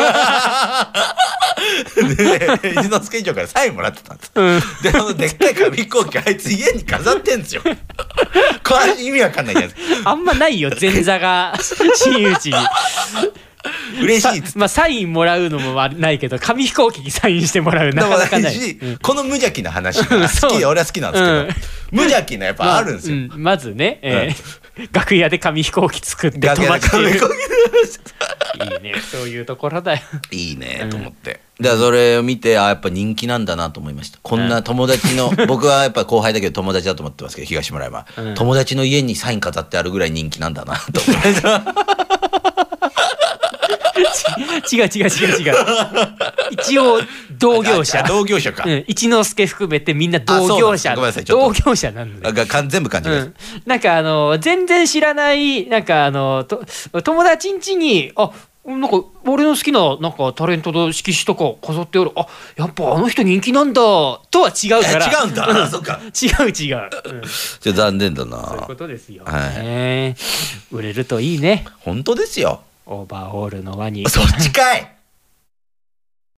Speaker 4: で一之輔師匠からサインもらってたんです、ででっかい紙飛行機あいつ家に飾ってんですよこれ意味わかんないじゃないですか。
Speaker 3: あんまないよ前座が真打ちに
Speaker 4: 嬉しいっつって、
Speaker 3: まあサインもらうのもないけど紙飛行機にサインしてもらうなかなかない、
Speaker 4: この無邪気な話が好きで俺は好きなんですけど、無邪気なやっぱあるんですよ。
Speaker 3: まずね、楽屋で紙飛行機作って飛ばしてる。いいね、そういうところだよ。
Speaker 4: いいねと思って。だからそれを見てやっぱ人気なんだなと思いました。こんな友達の僕はやっぱ後輩だけど友達だと思ってますけど東村山、友達の家にサイン飾ってあるぐらい人気なんだなと思いました。
Speaker 3: 違う一応同業者
Speaker 4: か、
Speaker 3: 一之輔含めてみんな同業者同業者なんで
Speaker 4: 全部感じます、
Speaker 3: なんか全然知らないなんか友達ん家になんか俺の好きななんかタレントの色紙とか飾ってある、やっぱあの人人気なんだとは違うから。
Speaker 4: 違うんだ、そっか
Speaker 3: 違う、じゃ
Speaker 4: 残念だな。
Speaker 3: そういうことですよ、売れるといいね。
Speaker 4: 本当ですよ。
Speaker 3: オーバーオールの輪に
Speaker 4: そっちかい